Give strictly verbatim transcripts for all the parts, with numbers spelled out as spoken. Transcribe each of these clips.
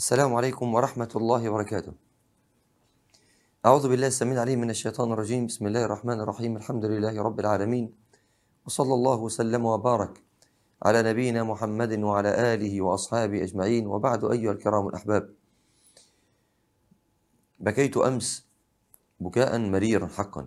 السلام عليكم ورحمة الله وبركاته. أعوذ بالله السميع العليم من الشيطان الرجيم. بسم الله الرحمن الرحيم. الحمد لله رب العالمين، وصلى الله وسلم وبارك على نبينا محمد وعلى آله وأصحابه أجمعين، وبعد. أيها الكرام الأحباب، بكيت أمس بكاء مريرا حقا،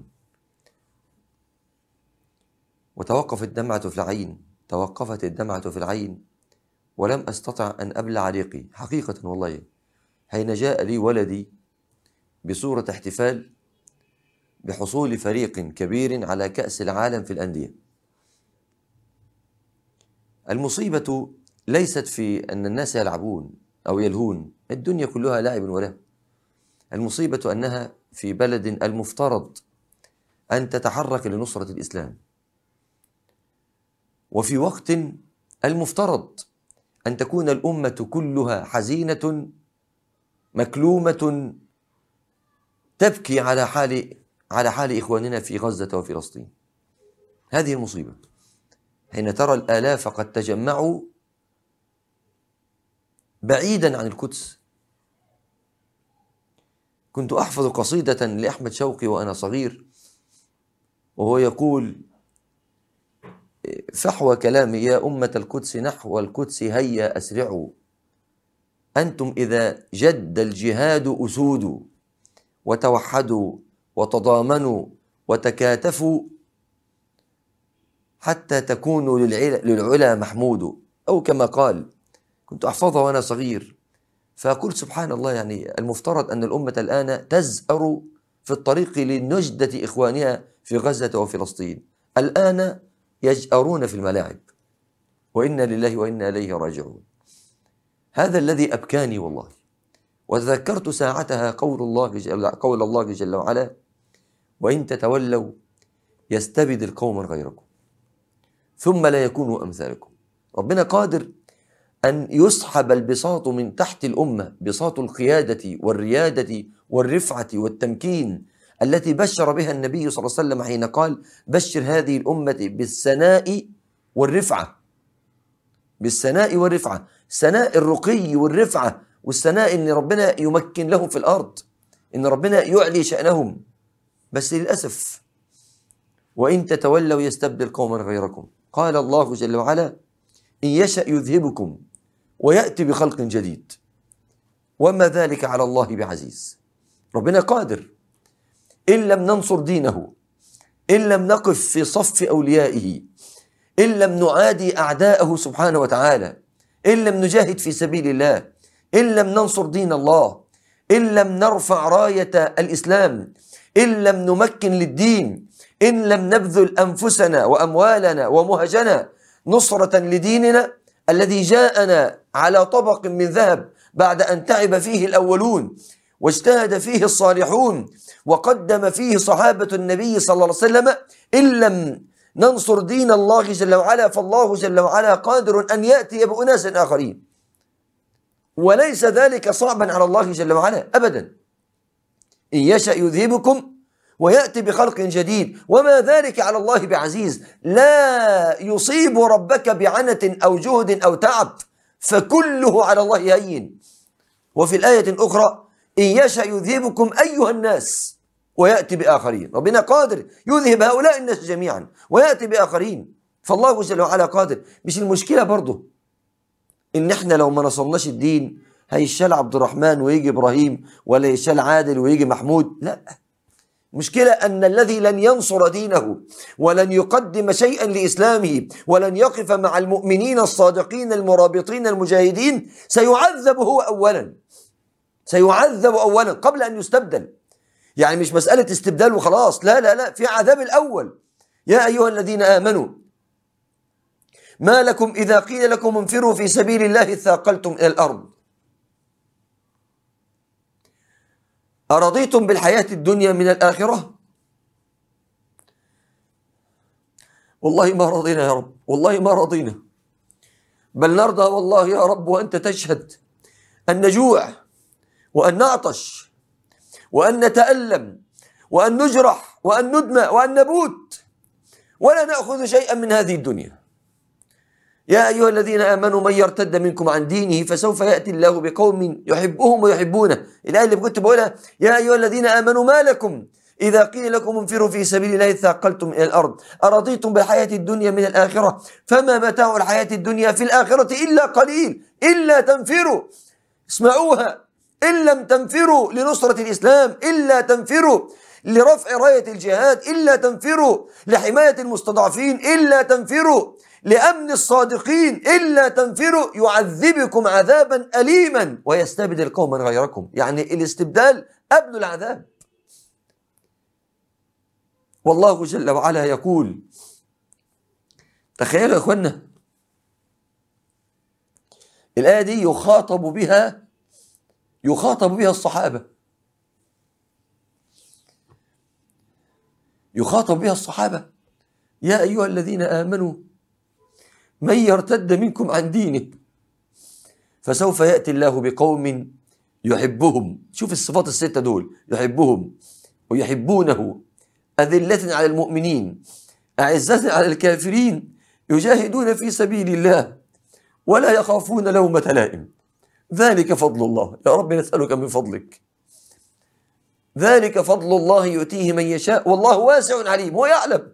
وتوقفت الدمعة في العين توقفت الدمعة في العين ولم أستطع أن أبلع ريقي حقيقة والله، حين جاء لي ولدي بصورة احتفال بحصول فريق كبير على كأس العالم في الأندية. المصيبة ليست في أن الناس يلعبون أو يلهون، الدنيا كلها لعب وله. المصيبة أنها في بلد المفترض أن تتحرك لنصرة الإسلام، وفي وقت المفترض أن تكون الأمة كلها حزينة مكلومة تبكي على حال على حال إخواننا في غزة وفلسطين. هذه المصيبة، حين ترى الآلاف قد تجمعوا بعيدا عن القدس. كنت أحفظ قصيدة لأحمد شوقي وأنا صغير، وهو يقول فحوى كلامي يا أمة القدس نحو القدس هيا أسرعوا، أنتم إذا جد الجهاد أسود، وتوحدوا وتضامنوا وتكاتفوا حتى تكونوا للعلا محمود، أو كما قال. كنت أحفظها وأنا صغير، فقلت سبحان الله، يعني المفترض أن الأمة الآن تزأر في الطريق لنجدة إخوانها في غزة وفلسطين، الآن يجأرون في الملاعب، وإنا لله وإنا إليه راجعون. هذا الذي أبكاني والله. وتذكرت ساعتها قول الله جل, قول الله جل وعلا: وإن تتولوا يستبدل قوما غيركم ثم لا يكونوا أمثالكم. ربنا قادر أن يسحب البساط من تحت الأمة، بساط القيادة والريادة والرفعة والتمكين التي بشر بها النبي صلى الله عليه وسلم حين قال: بشر هذه الأمة بالسناء والرفعة. بالسناء والرفعة، سناء الرقي والرفعة، والسناء إن ربنا يمكن لهم في الأرض، إن ربنا يعلي شأنهم. بس للأسف وإن تتولوا يستبدل قوما غيركم. قال الله جل وعلا: إن يشأ يذهبكم ويأتي بخلق جديد وما ذلك على الله بعزيز. ربنا قادر، إن لم ننصر دينه، إن لم نقف في صف أوليائه، إن لم نعادي أعداءه سبحانه وتعالى، إن لم نجاهد في سبيل الله، إن لم ننصر دين الله، إن لم نرفع راية الإسلام، إن لم نمكن للدين، إن لم نبذل أنفسنا وأموالنا ومهجنا نصرة لديننا الذي جاءنا على طبق من ذهب بعد أن تعب فيه الأولون واجتهد فيه الصالحون وقدم فيه صحابة النبي صلى الله عليه وسلم، إن لم ننصر دين الله جل وعلا فالله جل وعلا قادر أن يأتي بأناس آخرين، وليس ذلك صعبا على الله جل وعلا أبدا. إن يشأ يذهبكم ويأتي بخلق جديد وما ذلك على الله بعزيز. لا يصيب ربك بعنة أو جهد أو تعب، فكله على الله هين. وفي الآية الأخرى: إن يشأ يذهبكم أيها الناس ويأتي بآخرين. ربنا قادر يذهب هؤلاء الناس جميعا ويأتي بآخرين، فالله جل وعلا قادر. مش المشكلة برضه إن إحنا لو ما نصرناش الدين هيشال عبد الرحمن ويجي إبراهيم، ولا يشال عادل ويجي محمود، لا. المشكلة أن الذي لن ينصر دينه ولن يقدم شيئا لإسلامه ولن يقف مع المؤمنين الصادقين المرابطين المجاهدين سيعذب هو أولا، سيعذب أولا قبل أن يستبدل. يعني مش مسألة استبدال وخلاص، لا لا لا، في عذاب الأول. يا أيها الذين آمنوا ما لكم إذا قيل لكم انفروا في سبيل الله اثاقلتم إلى الأرض أرضيتم بالحياة الدنيا من الآخرة؟ والله ما رضينا يا رب، والله ما رضينا، بل نرضى والله يا رب وأنت تشهد أن نجوع وأن نعطش وأن نتألم وأن نجرح وأن ندمى وأن نموت ولا نأخذ شيئا من هذه الدنيا. يا أيها الذين آمنوا من يرتد منكم عن دينه فسوف يأتي الله بقوم يحبهم ويحبونه. الآية اللي كنت بقولها يا أيها الذين آمنوا ما لكم إذا قيل لكم انفروا في سبيل الله ثاقلتم إلى الأرض أرضيتم بالحياة الدنيا من الآخرة فما متاع الحياة الدنيا في الآخرة إلا قليل إلا تنفروا. اسمعوها، إن لم تنفروا لنصرة الإسلام، إلا تنفروا لرفع راية الجهاد، إلا تنفروا لحماية المستضعفين، إلا تنفروا لأمن الصادقين، إلا تنفروا يعذبكم عذابا أليما ويستبدل قوما غيركم. يعني الاستبدال قبل العذاب. والله جل وعلا يقول، تخيلوا يا اخوانا الآية دي يخاطب بها يخاطب بها الصحابة يخاطب بها الصحابة يا أيها الذين آمنوا من يرتد منكم عن دينه فسوف يأتي الله بقوم يحبهم. شوف الصفات الستة دول، يحبهم ويحبونه أذلة على المؤمنين أعزة على الكافرين يجاهدون في سبيل الله ولا يخافون لومة لائم ذلك فضل الله. يا رب نسألك من فضلك. ذلك فضل الله يؤتيه من يشاء والله واسع عليم. هو يعلم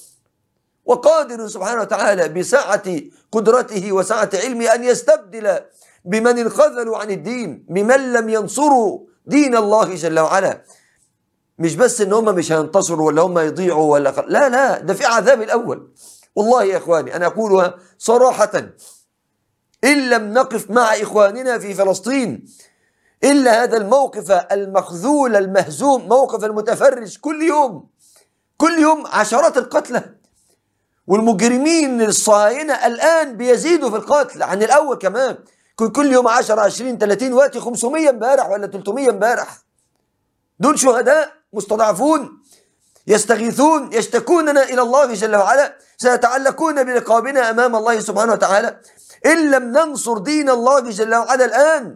وقادر سبحانه وتعالى بسعة قدرته وسعة علمه أن يستبدل بمن انخذلوا عن الدين، بمن لم ينصروا دين الله جل وعلا. مش بس ان هم مش هينتصروا ولا هم يضيعوا ولا خ... لا لا، ده في عذاب الأول. والله يا إخواني أنا أقولها صراحة، إن لم نقف مع إخواننا في فلسطين إلا هذا الموقف المخذول المهزوم، موقف المتفرج، كل يوم كل يوم عشرات القتلى، والمجرمين الصهاينة الآن بيزيدوا في القتل عن الأول كمان. كل يوم عشرة عشرين ثلاثين وقت خمسمية امبارح ولا ثلاثمية امبارح. دول شهداء مستضعفون يستغيثون يشتكوننا إلى الله جل وعلا، سيتعلقون برقابنا أمام الله سبحانه وتعالى إن لم ننصر دين الله جل وعلا الآن.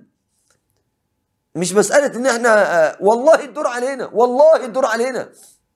مش مسألة إن احنا والله الدور علينا، والله الدور علينا.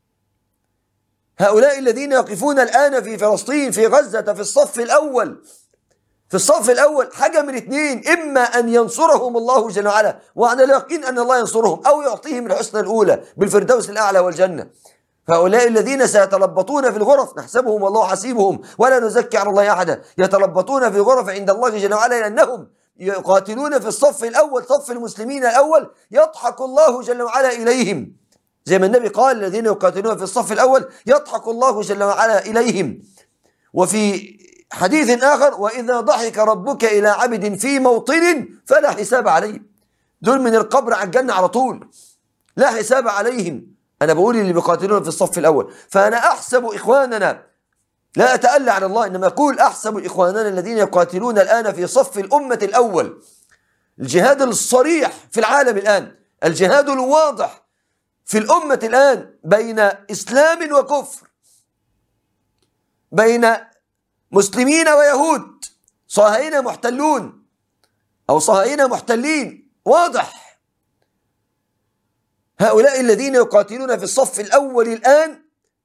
هؤلاء الذين يقفون الآن في فلسطين في غزة في الصف الأول في الصف الأول حاجة من اثنين، إما أن ينصرهم الله جل وعلا وعلى اليقين أن الله ينصرهم، أو يعطيهم الحسنى الأولى بالفردوس الأعلى والجنة. فهؤلاء الذين سيتلبطون في الغرف نحسبهم والله حسيبهم ولا نزكي على الله أحدا، يتلبطون في الغرف عند الله جل وعلا لأنهم يقاتلون في الصف الأول، صف المسلمين الأول، يضحك الله جل وعلا إليهم زي ما النبي قال الذين يقاتلون في الصف الأول يضحك الله جل وعلا إليهم. وفي حديث آخر وإذا ضحك ربك إلى عبد في موطن فلا حساب عليه. دول من القبر على الجنة على طول، لا حساب عليهم. أنا بقول اللي بيقاتلون في الصف الأول. فأنا أحسب إخواننا، لا أتألى على الله، إنما أقول أحسب إخواننا الذين يقاتلون الآن في صف الأمة الأول، الجهاد الصريح في العالم الآن، الجهاد الواضح في الأمة الآن بين إسلام وكفر، بين مسلمين ويهود، صهاينة محتلون أو صهاينة محتلين، واضح. هؤلاء الذين يقاتلون في الصف الأول الآن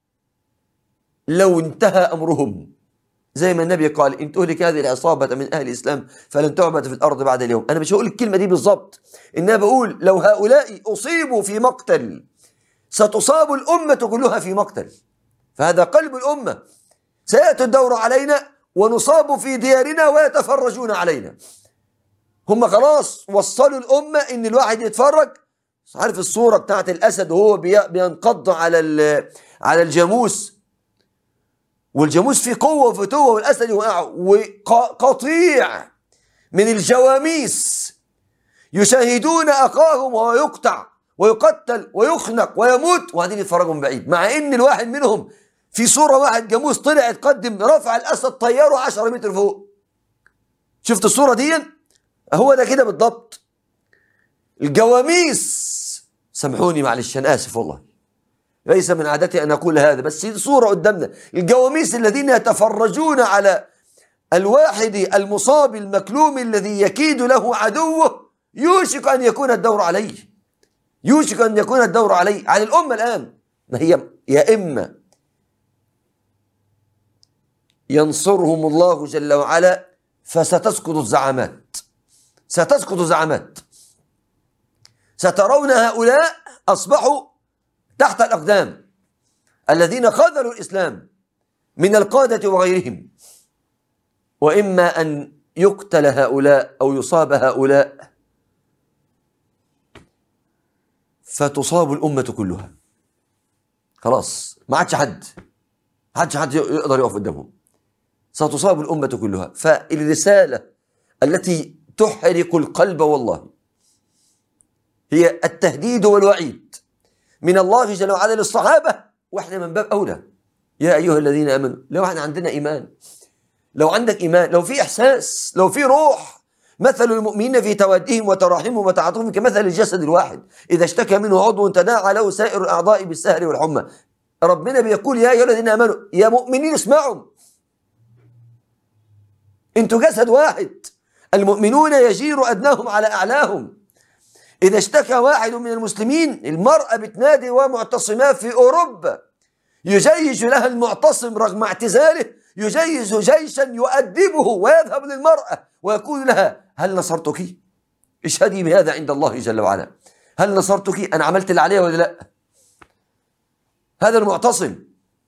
لو انتهى أمرهم زي ما النبي قال إن تهلك هذه العصابة من أهل الإسلام فلن تعبد في الأرض بعد اليوم. أنا مش هقول الكلمة دي بالضبط، إنما بقول لو هؤلاء أصيبوا في مقتل ستصاب الأمة كلها في مقتل، فهذا قلب الأمة. سيأتي الدور علينا ونصاب في ديارنا ويتفرجون علينا. هم خلاص وصلوا الأمة إن الواحد يتفرج. عارف الصورة بتاعت الأسد وهو بينقض على على الجاموس، والجاموس فيه قوة وفتوة والأسد يوقع، وقطيع من الجواميس يشاهدون أخاهم وهو يقطع ويقتل ويخنق ويموت وبعدين يتفرجوا من بعيد، مع إن الواحد منهم في صورة واحد جاموس طلع يتقدم رفع الأسد طياره عشرة متر فوق. شفت الصورة دي؟ هو ده كده بالضبط. الجواميس، سامحوني معلش أنا آسف والله، ليس من عادتي أن أقول هذا، بس صورة قدامنا. الجواميس الذين يتفرجون على الواحد المصاب المكلوم الذي يكيد له عدوه، يوشك أن يكون الدور عليه، يوشك أن يكون الدور عليه على الأمة الآن. ما هي يا إما ينصرهم الله جل وعلا فستسقط الزعامات، ستسقط الزعامات، سترون هؤلاء أصبحوا تحت الأقدام الذين خذلوا الإسلام من القادة وغيرهم، وإما أن يقتل هؤلاء أو يصاب هؤلاء فتصاب الأمة كلها. خلاص ما عادش حد ما عادش حد يقدر يقف قدامهم، ستصاب الأمة كلها. فالرسالة التي تحرق القلب والله هي التهديد والوعيد من الله جل وعلا للصحابة، وإحنا من باب أولى. يا أيها الذين آمنوا، لو احنا عندنا إيمان، لو عندك إيمان، لو في إحساس، لو في روح، مثل المؤمنين في توادهم وتراحمهم وتعاطفهم كمثل الجسد الواحد إذا اشتكى منه عضو تداعى له سائر الأعضاء بالسهر والحمى. ربنا بيقول يا أيها الذين آمنوا، يا مؤمنين اسمعوا، انتوا جسد واحد، المؤمنون يجير أدناهم على أعلاهم. إذا اشتكى واحد من المسلمين، المرأة بتنادي ومعتصمات في أوروبا يجيش لها المعتصم رغم اعتزاله، يجيز جيشا يؤدبه ويذهب للمرأة ويقول لها هل نصرتك؟ اشهدي بهذا عند الله جل وعلا، هل نصرتك؟ أنا عملت اللي عليها ولا لا؟ هذا المعتصم.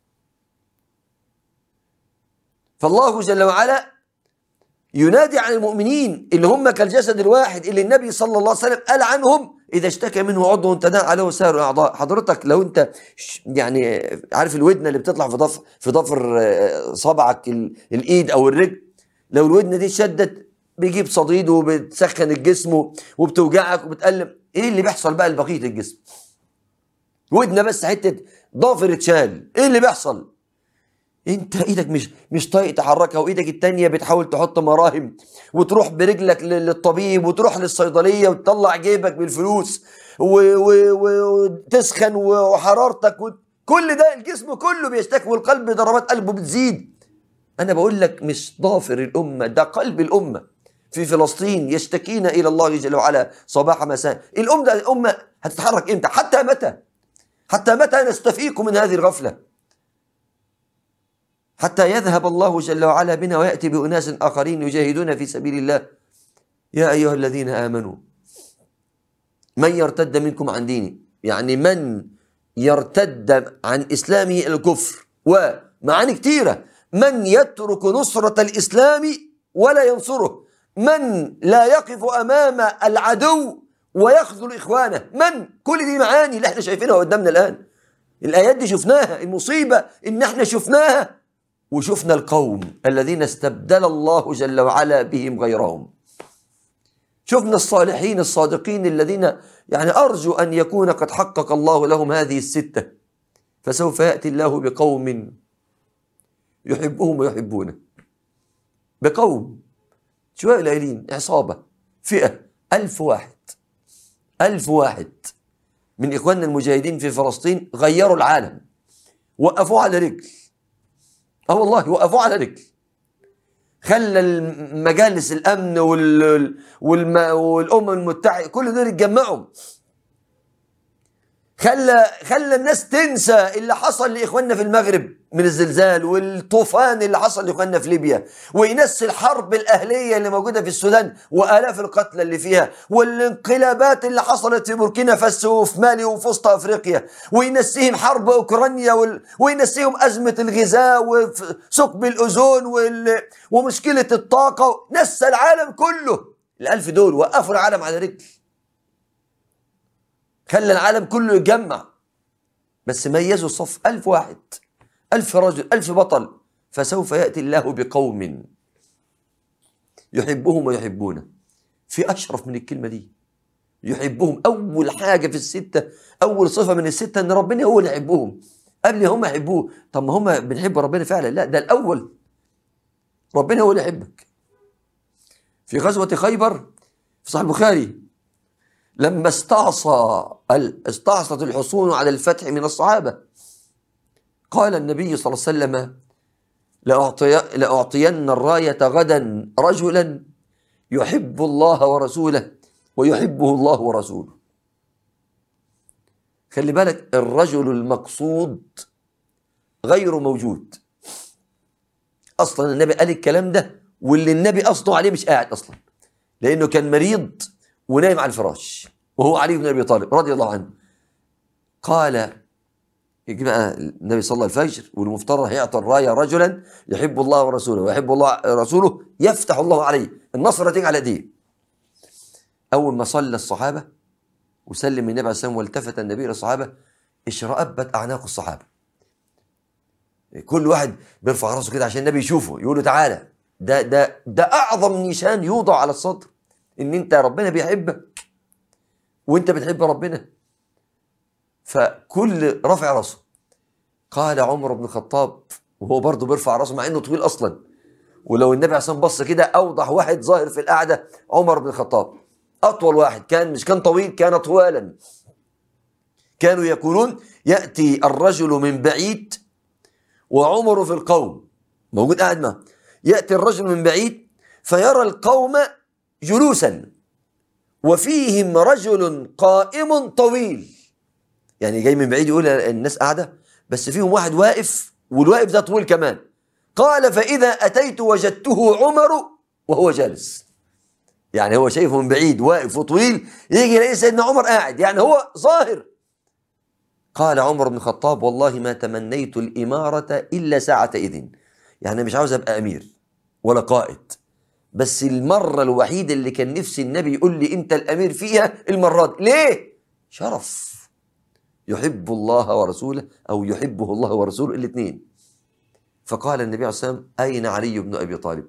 فالله جل وعلا ينادي عن المؤمنين اللي هم كالجسد الواحد، اللي النبي صلى الله عليه وسلم قال عنهم إذا اشتكى منه عضو تداعى له سائر الأعضاء. حضرتك لو أنت يعني عارف الودنة اللي بتطلع في ضفر في ضفر صبعك الإيد أو الرجل، لو الودنة دي شدت بيجيب صديد وبتسخن الجسم وبتوجعك وبتألم. إيه اللي بيحصل بقى لبقية الجسم؟ ودنة بس حتة ضافر اتشال، إيه اللي بيحصل؟ انت ايدك مش مش طايق تحركها، وايدك التانية بتحاول تحط مراهم، وتروح برجلك للطبيب، وتروح للصيدلية وتطلع جيبك بالفلوس وتسخن وحرارتك، كل ده الجسم كله بيشتكي، والقلب ضربات قلبه بتزيد. انا بقول لك مش ضافر الامة، ده قلب الامة في فلسطين يشتكين الى الله جل وعلا صباح مساء. الامة الامة هتتحرك امتى؟ حتى متى؟ حتى متى نستفيق من هذه الغفلة؟ حتى يذهب الله جل وعلا بنا ويأتي بأناس آخرين يجاهدون في سبيل الله. يا أيها الذين آمنوا من يرتد منكم عن دينه، يعني من يرتد عن إسلامه إلى الكفر، ومعاني كثيرة، من يترك نصرة الإسلام ولا ينصره، من لا يقف أمام العدو ويخذل إخوانه، من كل دي معاني اللي احنا شايفينها قدامنا الآن. الآيات دي شفناها، المصيبة إن احنا شفناها وشفنا القوم الذين استبدل الله جل وعلا بهم غيرهم. شفنا الصالحين الصادقين الذين يعني أرجو أن يكون قد حقق الله لهم هذه الستة. فسوف يأتي الله بقوم يحبهم ويحبونه، بقوم شوية قليلين، عصابة، فئة، ألف واحد، ألف واحد من إخواننا المجاهدين في فلسطين غيروا العالم، وقفوه على رجل. اه والله وقفوه على رجل، خلى مجالس الامن وال... والم... والامم المتحده كل دول يتجمعوا، خلى خلى الناس تنسى اللي حصل لاخواننا في المغرب من الزلزال، والطوفان اللي حصل لاخواننا في ليبيا، وينسي الحرب الاهليه اللي موجوده في السودان والاف القتلى اللي فيها، والانقلابات اللي حصلت في بوركينا فاسو وفي مالي وفي وسط افريقيا، وينسيهم حرب اوكرانيا وال... وينسيهم ازمه الغذاء وثقب الاوزون وال... ومشكله الطاقه. نسى العالم كله. الالف دول وقفوا العالم على رجل، خلى العالم كله يتجمع، بس ميزوا الصف، ألف واحد، ألف رجل، ألف بطل. فسوف يأتي الله بقوم يحبهم ويحبونه. في أشرف من الكلمة دي، يحبهم. أول حاجة في الستة، أول صفة من الستة أن ربنا هو اللي يحبهم قبل هم يحبوه. طب ما هم بنحب ربنا فعلا؟ لا، ده الأول ربنا هو اللي يحبك. في غزوة خيبر في صحيح البخاري، لما استعصى استعصت الحصون على الفتح من الصحابة، قال النبي صلى الله عليه وسلم لأعطي لأعطين الراية غدا رجلا يحب الله ورسوله ويحبه الله ورسوله. خلي بالك، الرجل المقصود غير موجود. أصلا النبي قال الكلام ده واللي النبي قصده عليه مش قاعد أصلا، لأنه كان مريض ونايم على الفراش، وهو علي بن أبي طالب رضي الله عنه. قال يجي بقى النبي صلى الفجر، والمفترض هيعطي الراية رجلا يحب الله ورسوله ويحب الله ورسوله يفتح الله عليه، النصر هتيجي على ايديه. أول ما صلى الصحابة وسلم النبي عليه السلام والتفت النبي للصحابة، اشرأبت أعناق الصحابة، كل واحد بيرفع راسه كده عشان النبي يشوفه، يقول له تعالى. ده ده ده أعظم نشان يوضع على الصدر، إن أنت ربنا بيحبك وأنت بتحب ربنا. فكل رفع راسه. قال عمر بن الخطاب وهو برضه بيرفع راسه مع إنه طويل أصلا، ولو النبي عليه الصلاة بص كده أوضح واحد ظاهر في القعدة عمر بن الخطاب، أطول واحد كان، مش كان طويل، كان طوالا. كانوا يقولون يأتي الرجل من بعيد وعمر في القوم موجود قاعد معه، يأتي الرجل من بعيد فيرى القوم جلوسا وفيهم رجل قائم طويل، يعني جاي من بعيد يقول الناس قاعدة بس فيهم واحد واقف، والواقف ده طويل كمان. قال فإذا أتيت وجدته عمر وهو جالس، يعني هو شايفه من بعيد واقف وطويل، يجي يلاقي سيدنا عمر قاعد، يعني هو ظاهر. قال عمر بن الخطاب والله ما تمنيت الإمارة إلا ساعة إذن، يعني مش عاوز أبقى أمير ولا قائد، بس المرة الوحيدة اللي كان نفسي النبي يقول لي أنت الأمير فيها المرة دي. ليه؟ شرف، يحب الله ورسوله أو يحبه الله ورسوله الاثنين. فقال النبي عليه الصلاة والسلام أين علي بن أبي طالب؟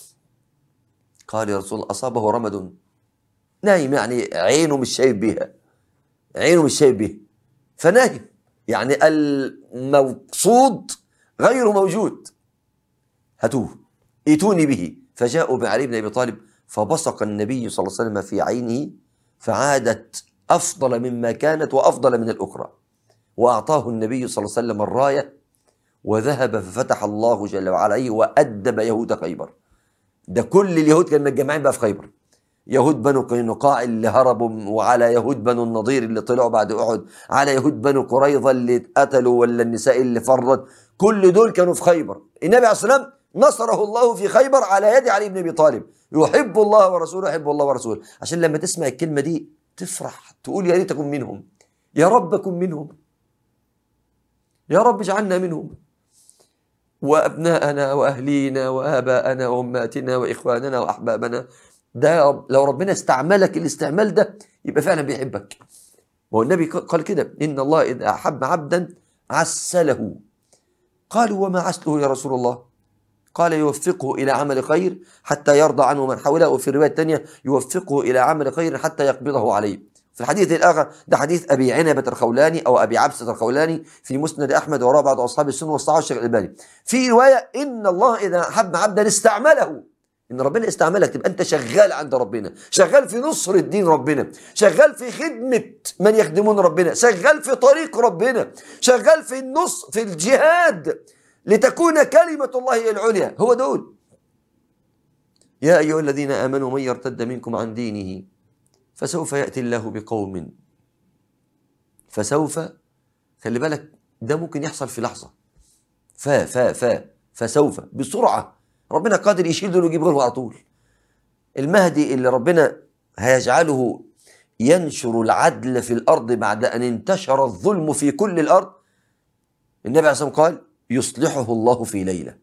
قال يا رسول الله أصابه رمد، نايم، يعني عينه مش شايف بيها، عينه مش شايف بيها فنايم، يعني المقصود غير موجود. هاتوه ائتوني به. فجاءوا بعلي بن أبي طالب فبصق النبي صلى الله عليه وسلم في عينه فعادت أفضل مما كانت وأفضل من الأخرى، وأعطاه النبي صلى الله عليه وسلم الراية وذهب ففتح الله جل وعلا عليه وأدب يهود خيبر. ده كل اليهود كانوا متجمعين بقى في خيبر، يهود بنو قينقاع اللي هربوا، وعلى يهود بنو النضير اللي طلعوا بعد أحد، على يهود بنو قريظة اللي اتقتلوا، ولا النساء اللي فرت، كل دول كانوا في خيبر. النبي عليه الصلاة والسلام نصره الله في خيبر على يد علي بن أبي طالب، يحب الله ورسوله، يحب الله ورسوله. عشان لما تسمع الكلمة دي تفرح، تقول يا ريت أكون منهم، يا رب أكون منهم، يا رب اجعلنا منهم، وأبناءنا وأهلينا وآباءنا وأمهاتنا وإخواننا وأحبابنا. ده لو ربنا استعملك الاستعمال ده يبقى فعلا بيحبك. هو النبي قال كده إن الله إذا أحب عبدا عسله. قالوا وما عسله يا رسول الله؟ قال يوفقه إلى عمل خير حتى يرضى عنه من حوله، وفي الرواية الثانية يوفقه إلى عمل خير حتى يقبضه عليه. في الحديث الآخر ده حديث أبي عنبة الخولاني أو أبي عبسة الخولاني في مسند أحمد وراء بعض أصحاب السنة والصحابة الشيخ الألباني. في رواية إن الله إذا أحب عبدا استعمله، إن ربنا استعملك تبقى أنت شغال عند ربنا، شغال في نصر الدين ربنا، شغال في خدمة من يخدمون ربنا، شغال في طريق ربنا، شغال في النص في الجهاد لتكون كلمة الله العليا. هو دول يا أيها الذين آمنوا من يرتد منكم عن دينه فسوف يأتي الله بقوم، فسوف، خلي بالك ده ممكن يحصل في لحظة، فا فا فا فسوف بسرعة ربنا قادر يشيل دول ويجيب غيره على طول. المهدي اللي ربنا هيجعله ينشر العدل في الأرض بعد أن انتشر الظلم في كل الأرض، النبي عليه الصلاة والسلام قال يصلحه الله في ليلة.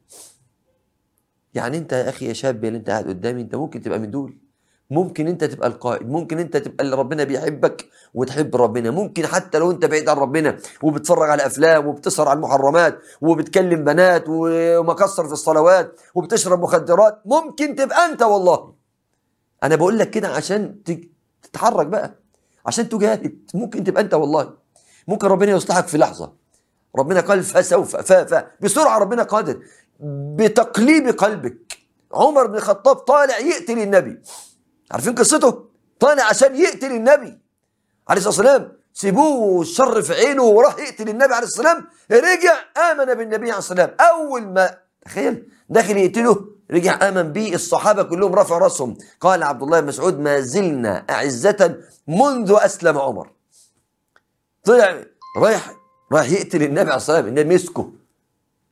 يعني أنت يا أخي يا شاب اللي أنت قاعد قدامي، أنت ممكن تبقى من دول، ممكن أنت تبقى القائد، ممكن أنت تبقى اللي ربنا بيحبك وتحب ربنا، ممكن حتى لو أنت بعيد عن ربنا وبتفرج على أفلام وبتسهر على المحرمات وبتكلم بنات ومكسر في الصلوات وبتشرب مخدرات، ممكن تبقى أنت. والله أنا بقول لك كده عشان تتحرك بقى، عشان تجاهد، ممكن تبقى أنت. والله ممكن ربنا يصلحك في لحظة. ربنا قال فسوف فا فا بسرعة، ربنا قادر بتقليب قلبك. عمر بن الخطاب طالع يقتل النبي، عارفين قصته؟ طالع عشان يقتل النبي عليه الصلاة والسلام، سيبوه الشر في عينه وراح يقتل النبي عليه الصلاة والسلام. رجع آمن بالنبي عليه الصلاة والسلام، أول ما تخيل داخل يقتله رجع آمن به. الصحابة كلهم رفعوا رأسهم. قال عبد الله بن مسعود ما زلنا أعزة منذ أسلم عمر. طلع رايح رايح يقتل النبي عليه الصلاة والسلام، النبي مسكه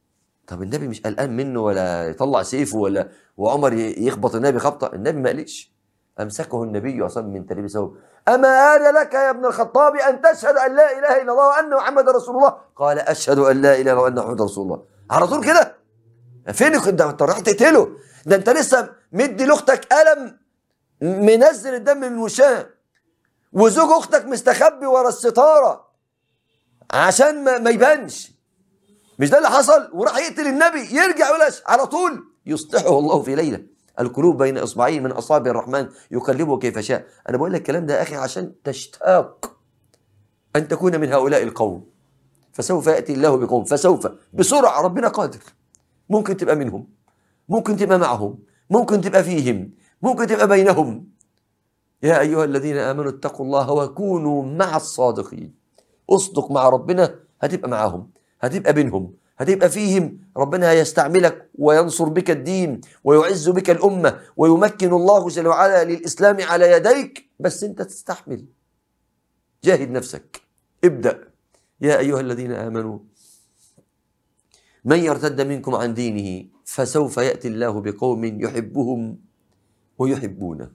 طب النبي مش قلقان منه ولا يطلع سيفه ولا وعمر يخبط النبي خبطه؟ النبي ما قالش. امسكه النبي اصلا من تلبيس ثوبه. اما آن لك يا ابن الخطاب ان تشهد ان لا اله الا الله وان محمد رسول الله؟ قال اشهد ان لا اله الا الله وان محمد رسول الله. على طول كده. فينك ده؟ انت رايح تقتله، ده انت لسه مدي لاختك قلم منزل الدم من وشها، وزوج اختك مستخبي ورا الستاره عشان ما, ما يبانش. مش ده اللي حصل؟ وراح يقتل النبي، يرجع يقول على طول يصلحه الله في ليله، القلوب بين اصبعين من اصابع الرحمن يقلبه كيف شاء. انا بقول لك الكلام ده يا اخي عشان تشتاق ان تكون من هؤلاء القوم، فسوف ياتي الله بقوم، فسوف بسرعه ربنا قادر. ممكن تبقى منهم، ممكن تبقى معهم، ممكن تبقى فيهم، ممكن تبقى بينهم. يا ايها الذين امنوا اتقوا الله وكونوا مع الصادقين. اصدق مع ربنا هتبقى معهم، هتبقى بينهم، هتبقى فيهم. ربنا هيستعملك وينصر بك الدين ويعز بك الأمة ويمكن الله جل وعلا للإسلام على يديك، بس أنت تستحمل. جاهد نفسك، ابدأ. يا أيها الذين آمنوا من يرتد منكم عن دينه فسوف يأتي الله بقوم يحبهم ويحبونه.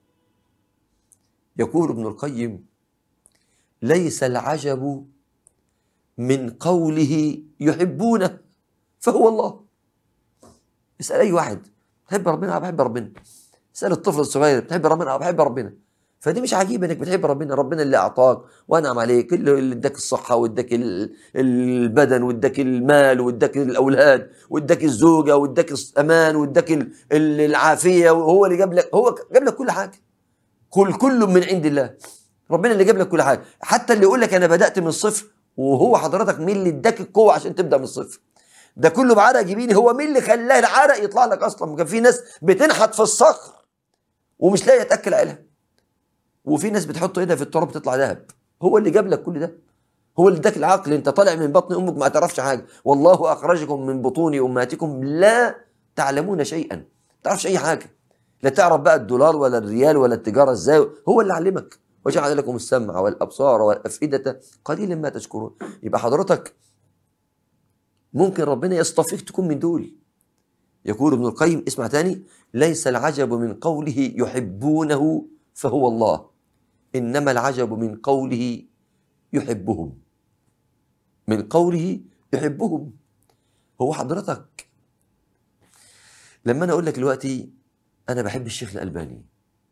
يقول ابن القيم: ليس العجب من قوله يحبونه فهو الله. اسأل أي واحد: بتحب ربنا؟ أو بحب ربنا. اسأل الطفل الصغير: بتحب ربنا؟ أو بحب ربنا. فدي مش عجيب انك بتحب ربنا. ربنا اللي اعطاك وانعم عليك، اللي اداك الصحه واداك البدن واداك المال واداك الاولاد واداك الزوجه واداك الامان واداك العافيه، وهو اللي جاب لك، هو جاب لك كل حاجه. كل كل من عند الله. ربنا اللي جاب لك كل حاجه. حتى اللي يقول لك انا بدات من الصفر، وهو حضرتك مين اللي اداك القوه عشان تبدا من الصفر؟ ده كله بعرق جبيني. هو مين اللي خلاه العرق يطلع لك اصلا؟ كان في ناس بتنحت في الصخر ومش لاقيه تاكل عيالها، وفي ناس بتحط ايدها في التراب تطلع ذهب. هو اللي جاب لك كل ده، هو اللي اداك العقل. انت طالع من بطن امك ما تعرفش حاجه. والله اخرجكم من بطون امهاتكم لا تعلمون شيئا. ما تعرفش اي حاجه، لا تعرف بقى الدولار ولا الريال ولا التجاره ازاي. هو اللي علمك. وجعل لكم السمع والابصار والافئده قليلا ما تشكرون. يبقى حضرتك ممكن ربنا يصطفيك تكون من دول. يقول ابن القيم، اسمع تاني: ليس العجب من قوله يحبونه فهو الله، إنما العجب من قوله يحبهم. من قوله يحبهم. هو حضرتك لما أنا أقول لك دلوقتي أنا بحب الشيخ الألباني،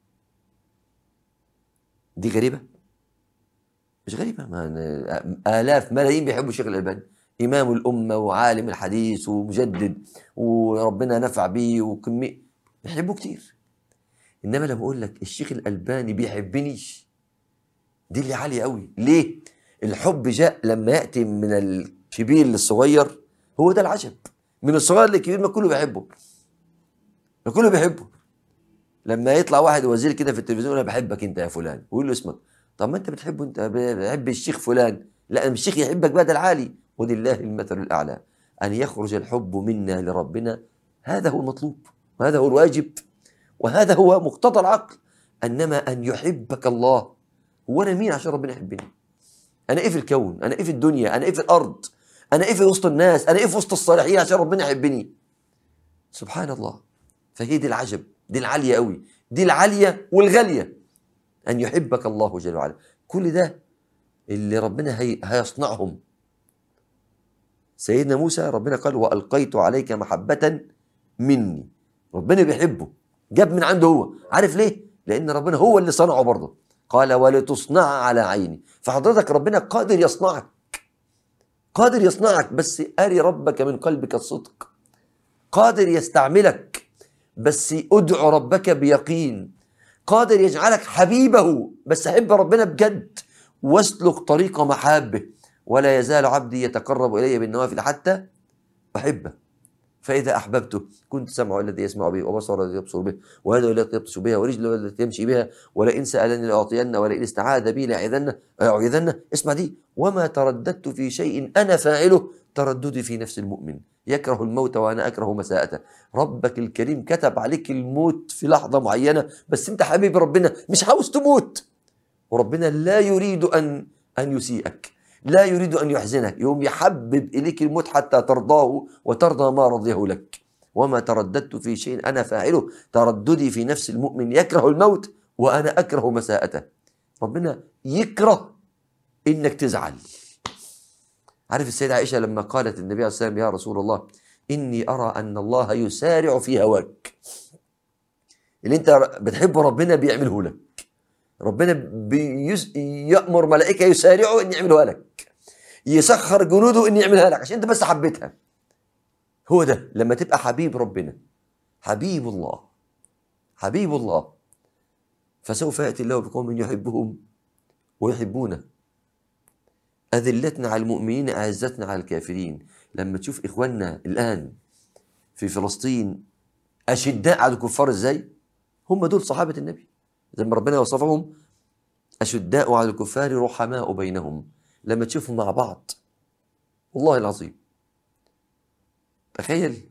دي غريبة؟ مش غريبة. ما آلاف ملايين بيحبوا الشيخ الألباني، إمام الأمة وعالم الحديث ومجدد وربنا نفع بيه وكمية، بيحبوا كتير. إنما لما أقول لك الشيخ الألباني بيحبني، دي اللي عالية قوي. ليه؟ الحب جاء لما يأتي من الكبير للصغير. هو ده العجب. من الصغير للكبير ما كله بيحبه، ما كله بيحبه. لما يطلع واحد وزير كده في التلفزيون: أنا بحبك أنت يا فلان، ويقول له اسمك. طب ما أنت بتحبه، أنت بحب الشيخ فلان. لا، الشيخ يحبك بقى، ده العالي. ولله المثل الأعلى. أن يخرج الحب منا لربنا، هذا هو المطلوب، وهذا هو الواجب، وهذا هو مقتضى العقل. إنما أن يحبك الله. هو أنا مين عشان ربنا يحبني؟ أنا إيه في الكون؟ أنا إيه في الدنيا؟ أنا إيه في الأرض؟ أنا إيه في وسط الناس؟ أنا إيه في وسط الصالحين عشان ربنا يحبني؟ سبحان الله. فهي دي العجب، دي العالية قوي، دي العالية والغالية. أن يحبك الله جل وعلا. كل ده اللي ربنا هي هيصنعهم. سيدنا موسى ربنا قال: وألقيت عليك محبة مني. ربنا بيحبه، جاب من عنده هو. عارف ليه؟ لأن ربنا هو اللي صنعه برضه. قال: ولتصنع على عيني. فحضرتك ربنا قادر يصنعك، قادر يصنعك، بس أري ربك من قلبك الصدق. قادر يستعملك، بس ادعو ربك بيقين. قادر يجعلك حبيبه، بس حب ربنا بجد واسلك طريق محابه. ولا يزال عبدي يتقرب إلي بالنوافل حتى أحبه، فإذا أحببته كنت سمعه الذي يسمع به، وبصره الذي يبصر به، ويده التي يبطش بها، ورجله التي يمشي بها، ولئن سألني لأعطينه، ولئن استعاذ بي لأعيذنه أعيذنه. اسمع دي: وما ترددت في شيء أنا فاعله ترددي في نفس المؤمن، يكره الموت وأنا أكره مساءته. ربك الكريم كتب عليك الموت في لحظة معينة، بس أنت حبيب ربنا مش عاوز تموت، وربنا لا يريد أن أن يسيئك. لا يريد أن يحزنك، يوم يحبب إليك الموت حتى ترضاه وترضى ما رضيه لك. وما ترددت في شيء أنا فاعله، ترددي في نفس المؤمن يكره الموت وأنا أكره مساءته. ربنا يكره إنك تزعل. عارف السيدة عائشة لما قالت النبي عليه الصلاة والسلام: يا رسول الله إني أرى أن الله يسارع في هواك. اللي أنت بتحبه ربنا بيعمله لك، ربنا بيس... يأمر ملائكة يسارعوا إن يعملوها لك، يسخر جنوده إن يعملها لك عشان أنت بس حبيتها. هو ده لما تبقى حبيب ربنا، حبيب الله، حبيب الله، فسوف يأتي الله بقوم يحبهم ويحبونه، أذلتنا على المؤمنين أعزتنا على الكافرين. لما تشوف إخواننا الآن في فلسطين أشداء على الكفار إزاي، هم دول صحابة النبي زي ما ربنا وصفهم: أشداء على الكفار رحماء بينهم. لما تشوفهم مع بعض والله العظيم، تخيل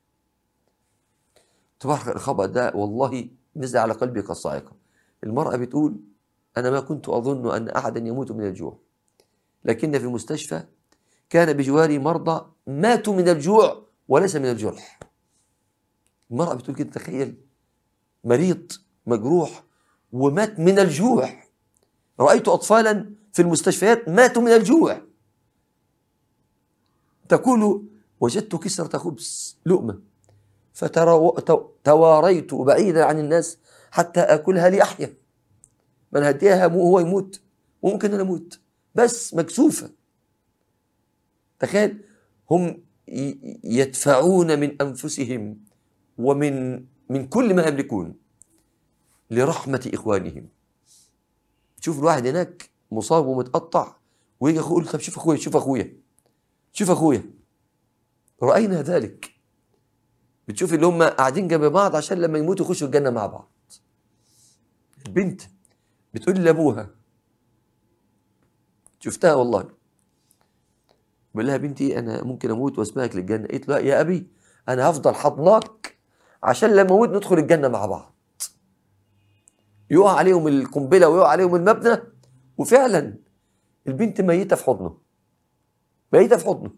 تبارك الخبر ده والله نزل على قلبي كالصاعقة. المرأة بتقول: أنا ما كنت أظن أن أحدا يموت من الجوع، لكن في المستشفى كان بجواري مرضى ماتوا من الجوع وليس من الجرح. المرأة بتقول كده، تخيل مريض مجروح ومات من الجوع. رأيت أطفالا في المستشفيات ماتوا من الجوع. تقول: وجدت كسرة خبز لقمة فتواريت بعيدا عن الناس حتى أكلها لأحيا. من هديها هو يموت وممكن أنا أموت، بس مكسوفة. تخيل هم يدفعون من أنفسهم ومن من كل ما يملكون لرحمة إخوانهم. تشوف الواحد هناك مصاب ومتقطع ويجي يقول: طب شوف أخويا، شوف أخويا، شوف أخويا. رأينا ذلك. بتشوف اللي هم قاعدين جنب بعض عشان لما يموتوا يخشوا الجنة مع بعض. البنت بتقول لأبوها، شفتها والله، بقول لها: بنتي أنا ممكن أموت وأسبقك للجنة. قالت له: يا أبي أنا هفضل حضناك عشان لما أموت ندخل الجنة مع بعض. يقع عليهم القنبلة ويقع عليهم المبنى، وفعلا البنت ميتة في حضنه، ميتة في حضنه.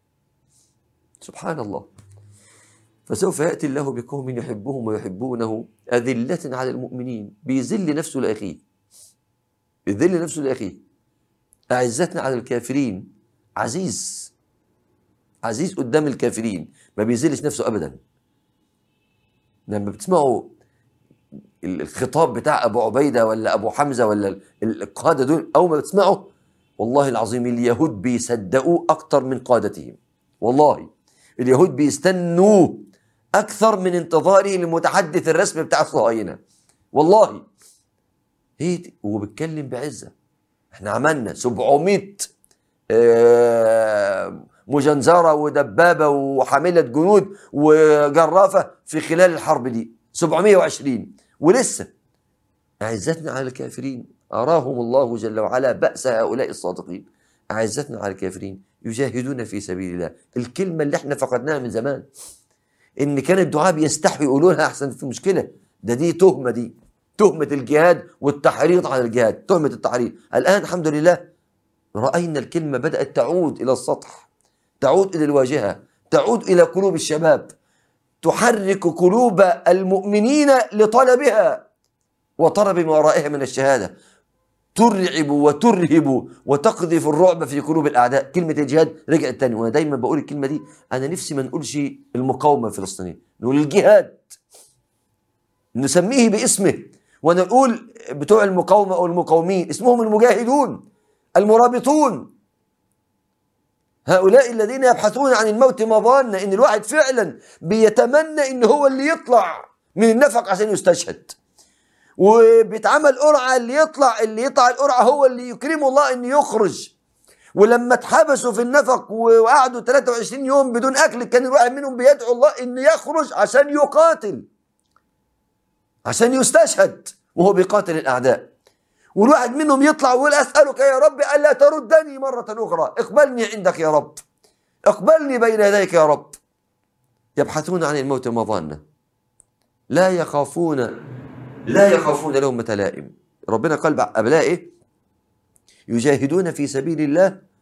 سبحان الله. فسوف يأتي الله بقوم يحبهم ويحبونه أذلة على المؤمنين، بيذل نفسه لأخيه، بيذل نفسه لأخيه. أعزتنا على الكافرين، عزيز، عزيز قدام الكافرين، ما بيذلش نفسه أبدا. لما بتسمعوا الخطاب بتاع أبو عبيدة ولا أبو حمزة ولا القادة دول، أول ما بتسمعوا والله العظيم اليهود بيصدقوا أكتر من قادتهم. والله اليهود بيستنوا أكثر من انتظاره للمتحدث الرسمي بتاع الصهاينة. والله هي وبتكلم بعزة. احنا عملنا سبعمائة مجنزرة ودبابة وحاملة جنود وجرافة في خلال الحرب دي، سبعمائة وعشرين، ولسه. أعزتنا على الكافرين أراهم الله جل وعلا بأس هؤلاء الصادقين. أعزتنا على الكافرين يجاهدون في سبيل الله. الكلمة اللي احنا فقدناها من زمان، إن كان الدعاء بيستحوا يقولونها أحسن. في مشكلة ده، دي تهمة، دي تهمة الجهاد والتحريض على الجهاد، تهمة التحريض. الآن الحمد لله رأينا الكلمة بدأت تعود إلى السطح، تعود إلى الواجهة، تعود إلى قلوب الشباب، تحرك قلوب المؤمنين لطلبها وطلب ما ورائها من الشهادة، ترعب وترهب وتقذف الرعب في قلوب الأعداء. كلمة الجهاد رجعت تاني. وأنا دايما بقول الكلمة دي، أنا نفسي ما نقولش المقاومة الفلسطينية، نقول الجهاد، نسميه باسمه، ونقول بتوع المقاومة أو المقاومين اسمهم المجاهدون المرابطون، هؤلاء الذين يبحثون عن الموت مظانة. إن الواحد فعلا بيتمنى إن هو اللي يطلع من النفق عشان يستشهد، وبيتعمل قرعة اللي يطلع اللي يطلع القرعة هو اللي يكرمه الله إنه يخرج. ولما اتحبسوا في النفق وقعدوا ثلاثة وعشرين يوم بدون أكل، كان الواحد منهم بيدعو الله إنه يخرج عشان يقاتل، عشان يستشهد وهو بيقاتل الأعداء. والواحد منهم يطلع ويقول: أسألك يا رب ألا تردني مرة أخرى، اقبلني عندك يا رب، اقبلني بين يديك يا رب. يبحثون عن الموت مظانة، لا يخافون لا يخافون لومة لائم. ربنا قال قبلها إيه؟ يجاهدون في سبيل الله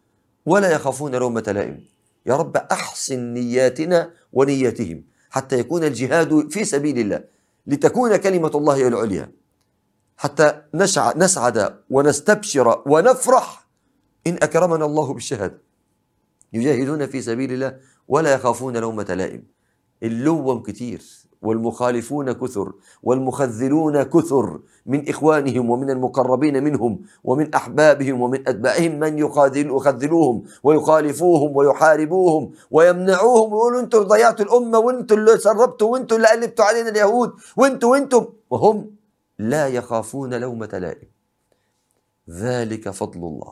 ولا يخافون لومة لائم. يا رب أحسن نياتنا ونياتهم حتى يكون الجهاد في سبيل الله، لتكون كلمة الله هي العليا، حتى نسعد ونستبشر ونفرح إن أكرمنا الله بالشهادة. يجاهدون في سبيل الله ولا يخافون لومة لائم. اللوم كتير، والمخالفون كثر، والمخذلون كثر من إخوانهم ومن المقربين منهم ومن أحبابهم ومن أتباعهم، من يخذلوهم ويخالفوهم ويحاربوهم ويمنعوهم ويقولوا أنتم ضيعتوا الأمة، وأنتم اللي سربتوا، وأنتم اللي قلبتوا علينا اليهود، وأنتم وأنتم وهم لا يخافون لومة لائم. ذلك فضل الله،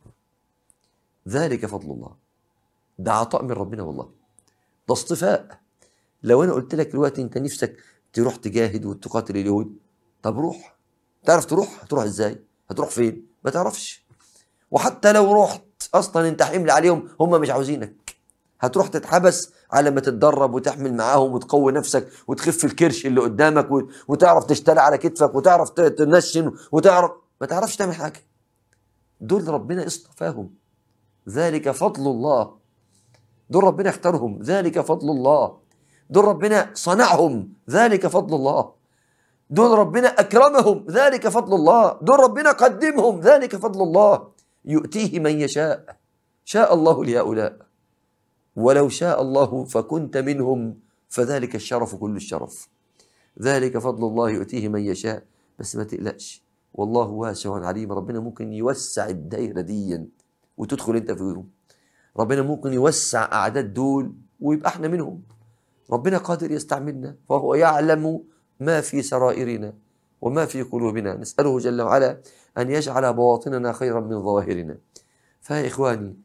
ذلك فضل الله. ده عطاء من ربنا والله، ده اصطفاء. لو أنا قلت لك دلوقتي أنت نفسك تروح تجاهد وتقاتل اليهود، طب روح. تعرف تروح؟ هتروح إزاي؟ هتروح فين؟ ما تعرفش. وحتى لو رحت أصلا أنت حمل عليهم، هم مش عاوزينك. هتروح تتحبس على ما تتدرب وتحمل معاهم وتقوي نفسك وتخف الكرش اللي قدامك وتعرف تشتغل على كتفك وتعرف تنشن وتعرف، ما تعرفش تعمل حاجة. دول ربنا اصطفاهم، ذلك فضل الله. دول ربنا اختارهم، ذلك فضل الله. دول ربنا صنعهم، ذلك فضل الله. دول ربنا أكرمهم، ذلك فضل الله. دول ربنا قدمهم، ذلك فضل الله. يؤتيه من يشاء، شاء الله لهؤلاء، ولو شاء الله فكنت منهم فذلك الشرف كل الشرف. ذلك فضل الله يؤتيه من يشاء. بس ما تقلقش، والله واسع عليم. ربنا ممكن يوسع الدائرة دي وتدخل انت فيهم. ربنا ممكن يوسع أعداد دول ويبقى احنا منهم. ربنا قادر يستعملنا، فهو يعلم ما في سرائرنا وما في قلوبنا. نسأله جل وعلا أن يجعل بواطننا خيرا من ظواهرنا. فيا إخواني،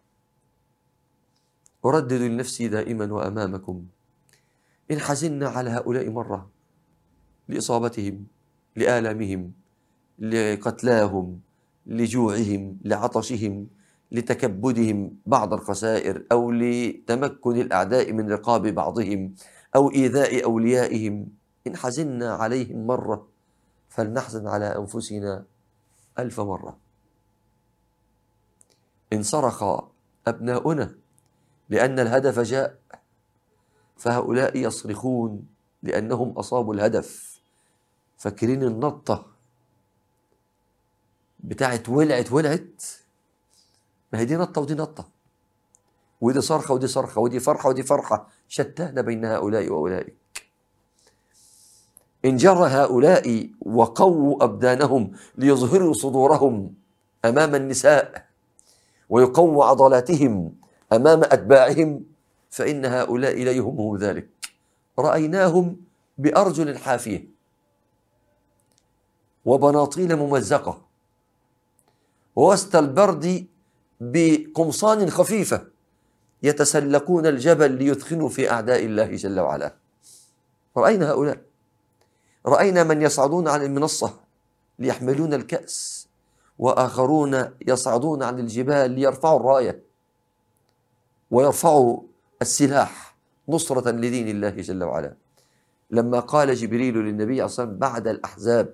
أردد لنفسي دائما وأمامكم، إن حزنا على هؤلاء مرة لإصابتهم، لآلامهم، لقتلاهم، لجوعهم، لعطشهم، لتكبدهم بعض الخسائر، أو لتمكن الأعداء من رقاب بعضهم، أو إيذاء أوليائهم، إن حزنا عليهم مرة فلنحزن على أنفسنا ألف مرة. إن صرخ أبناؤنا لأن الهدف جاء، فهؤلاء يصرخون لأنهم أصابوا الهدف. فاكرين النطة بتاعت ولعت ولعت؟ ما هي دي نطة ودي نطة، ودي صرخة ودي صرخة، ودي فرحة ودي فرحة، شتان بين هؤلاء وأولئك. إن جر هؤلاء وقووا أبدانهم ليظهروا صدورهم أمام النساء ويقووا عضلاتهم أمام أتباعهم، فإن هؤلاء لا يهمهم ذلك. رأيناهم بأرجل حافية وبناطيل ممزقة ووسط البرد بقمصان خفيفة يتسلقون الجبل ليثخنوا في أعداء الله جل وعلا. رأينا هؤلاء. رأينا من يصعدون عن المنصة ليحملون الكأس، وآخرون يصعدون عن الجبال ليرفعوا الراية ويرفعوا السلاح نصرة لدين الله جل وعلا. لما قال جبريل للنبي صلى الله عليه وسلم بعد الأحزاب: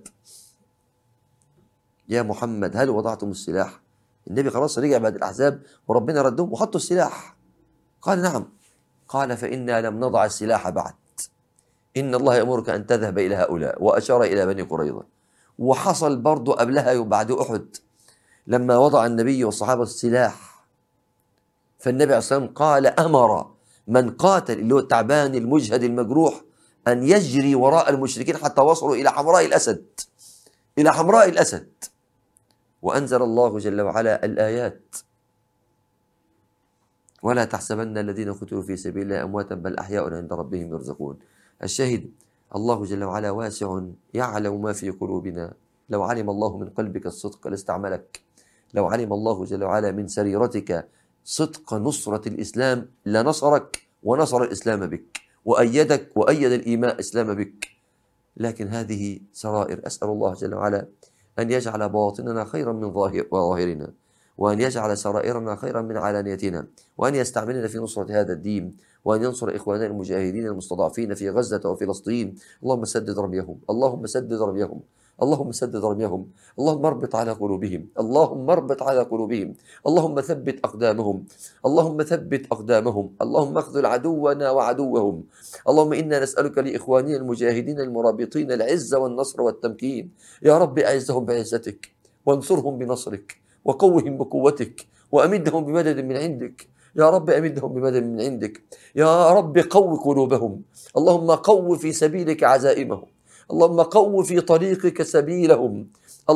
يا محمد هل وضعتم السلاح؟ النبي خلاص رجع بعد الأحزاب وربنا ردهم وحطوا السلاح. قال: نعم. قال: فإنا لم نضع السلاح بعد، إن الله يأمرك أن تذهب إلى هؤلاء، وأشار إلى بني قريظة. وحصل برضو قبلها بعد أحد لما وضع النبي والصحابة السلاح، فالنبي عليه الصلاة والسلام قال: أمر من قاتل اللي هو التعبان المجهد المجروح أن يجري وراء المشركين حتى وصلوا إلى حمراء الأسد، إلى حمراء الأسد. وأنزل الله جل وعلا الآيات: ولا تحسبن الذين قتلوا في سبيل الله أمواتا بل أحياء عند ربهم يرزقون. الشاهد الله جل وعلا واسع يعلم ما في قلوبنا. لو علم الله من قلبك الصدق لاستعملك، لو علم الله جل وعلا من سريرتك صدق نصرة الإسلام لنصرك ونصر الإسلام بك وأيدك وأيد الإيمان الإسلام بك. لكن هذه سرائر. أسأل الله جل وعلا أن يجعل بواطننا خيرا من ظاهرنا، وأن يجعل سرائرنا خيرا من علانيتنا، وأن يستعملنا في نصرة هذا الدين، وأن ينصر إخواننا المجاهدين المستضعفين في غزة وفلسطين. اللهم سدد رميهم، اللهم سدد رميهم، اللهم سدد رميهم، اللهم اربط على قلوبهم، اللهم اربط على قلوبهم، اللهم ثبت أقدامهم، اللهم ثبت أقدامهم، اللهم اخذل عدونا وعدوهم. اللهم إنا نسألك لإخواننا المجاهدين المرابطين العز والنصر والتمكين. يا رب أعزهم بعزتك، وانصرهم بنصرك، وقوهم بقوتك، وأمدهم بمدد من عندك. يا رب أمدهم بمدد من عندك. يا رب قو قلوبهم، اللهم قو في سبيلك عزائمهم، اللهم قو في طريقك سبيلهم.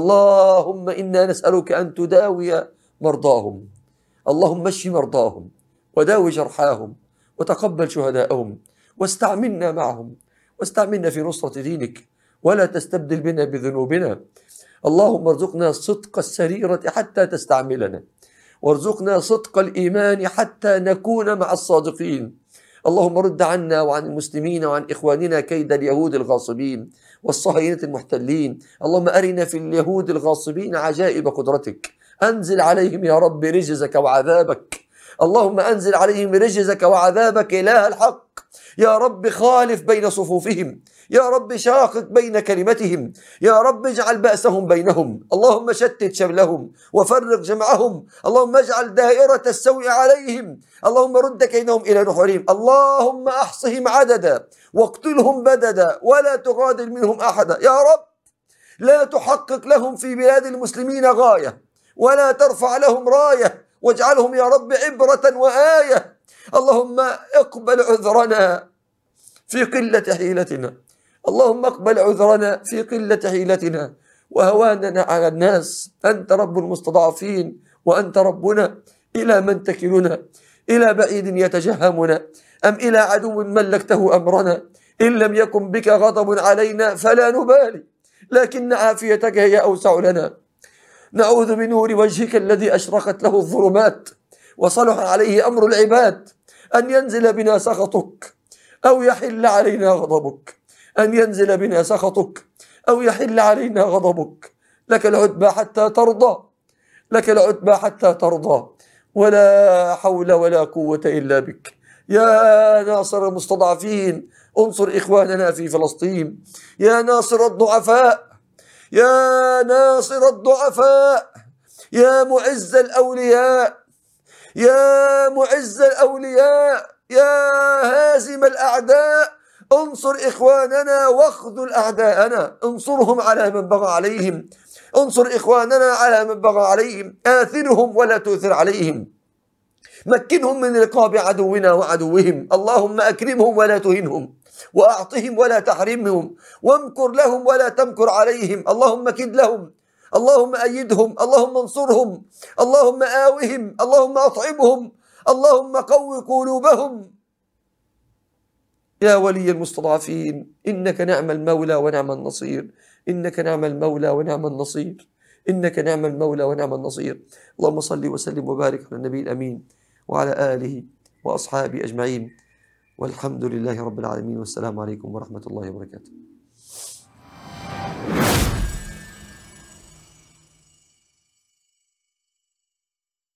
اللهم إنا نسألك أن تداوي مرضاهم، اللهم اشف مرضاهم وداوي جرحاهم وتقبل شهداءهم، واستعملنا معهم، واستعملنا في نصرة دينك، ولا تستبدل بنا بذنوبنا. اللهم ارزقنا صدق السريرة حتى تستعملنا، وارزقنا صدق الإيمان حتى نكون مع الصادقين. اللهم رد عنا وعن المسلمين وعن إخواننا كيد اليهود الغاصبين والصهاينة المحتلين. اللهم أرنا في اليهود الغاصبين عجائب قدرتك، أنزل عليهم يا رب رجزك وعذابك. اللهم أنزل عليهم رجزك وعذابك إله الحق. يا رب خالف بين صفوفهم، يا رب شاقق بين كلمتهم، يا رب اجعل بأسهم بينهم. اللهم شتت شملهم وفرق جمعهم، اللهم اجعل دائرة السوء عليهم، اللهم رد كيدهم إلى نحورهم. اللهم أحصهم عددا واقتلهم بددا ولا تغادر منهم أحدا. يا رب لا تحقق لهم في بلاد المسلمين غاية، ولا ترفع لهم راية، واجعلهم يا رب عبرة وآية. اللهم اقبل عذرنا في قلة حيلتنا، اللهم اقبل عذرنا في قلة حيلتنا وهواننا على الناس. أنت رب المستضعفين وأنت ربنا. إلى من تكلنا؟ إلى بعيد يتجهمنا أم إلى عدو ملكته أمرنا؟ إن لم يكن بك غضب علينا فلا نبالي، لكن عافيتك هي أوسع لنا. نعوذ بنور وجهك الذي أشرقت له الظلمات وصلح عليه أمر العباد أن ينزل بنا سخطك أو يحل علينا غضبك، أن ينزل بنا سخطك أو يحل علينا غضبك. لك العتبى حتى ترضى، لك العتبى حتى ترضى، ولا حول ولا قوة إلا بك. يا ناصر المستضعفين انصر إخواننا في فلسطين، يا ناصر الضعفاء، يا ناصر الضعفاء، يا معز الأولياء، يا معز الأولياء، يا هازم الأعداء، انصر إخواننا واخذل أعداءنا، انصرهم على من بغى عليهم، انصر إخواننا على من بغى عليهم، آثرهم ولا تؤثر عليهم، مكنهم من رقاب عدونا وعدوهم. اللهم أكرمهم ولا تهنهم، وأعطهم ولا تحرمهم، وامكر لهم ولا تمكر عليهم. اللهم كد لهم، اللهم أيدهم، اللهم انصرهم، اللهم آوهم، اللهم أطعمهم، اللهم قو قلوبهم. يا ولي المستضعفين إنك نعم المولى ونعم النصير، إنك نعم المولى ونعم النصير، إنك نعم المولى ونعم النصير. اللهم صل وسلم وبارك على النبي الأمين وعلى آله وأصحابه أجمعين، والحمد لله رب العالمين، والسلام عليكم ورحمة الله وبركاته.